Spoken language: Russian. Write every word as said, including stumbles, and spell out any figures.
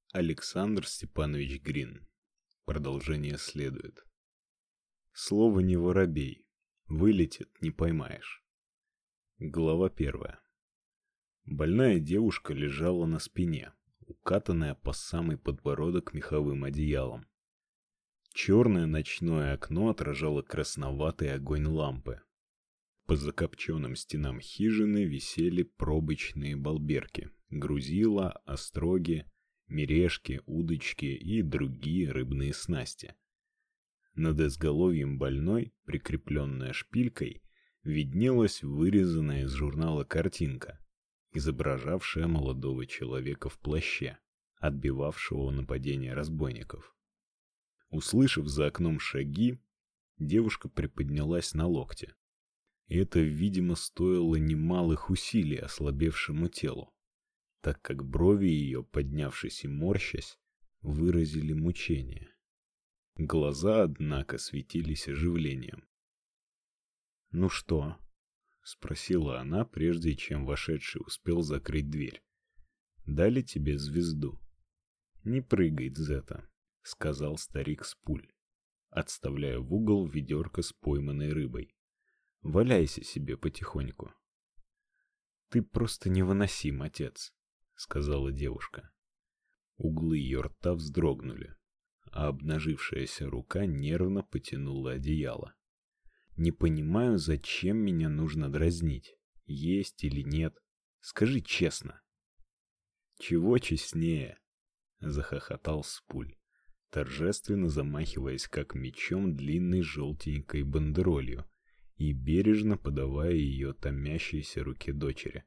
Александр Степанович Грин. Продолжение следует. Слово не воробей. Вылетит, не поймаешь. Глава первая. Больная девушка лежала на спине, укатанная по самый подбородок меховым одеялом. Черное ночное окно отражало красноватый огонь лампы. По закопченным стенам хижины висели пробочные балберки, грузила, остроги, мережки, удочки и другие рыбные снасти. Над изголовьем больной, прикрепленная шпилькой, виднелась вырезанная из журнала картинка, изображавшая молодого человека в плаще, отбивавшего нападение разбойников. Услышав за окном шаги, девушка приподнялась на локте. Это, видимо, стоило немалых усилий ослабевшему телу, так как брови ее, поднявшись и морщась, выразили мучение. Глаза, однако, светились оживлением. «Ну что?» — спросила она, прежде чем вошедший успел закрыть дверь. «Дали тебе звезду?» «Не прыгай, Дзета», — сказал старик с пуль, отставляя в угол ведерко с пойманной рыбой. «Валяйся себе потихоньку». «Ты просто невыносим, отец», — сказала девушка. Углы ее рта вздрогнули, а обнажившаяся рука нервно потянула одеяло. «Не понимаю, зачем меня нужно дразнить, есть или нет. Скажи честно». «Чего честнее?» — захохотал Спуль, торжественно замахиваясь как мечом длинной желтенькой бандеролью и бережно подавая ее томящейся руке дочери.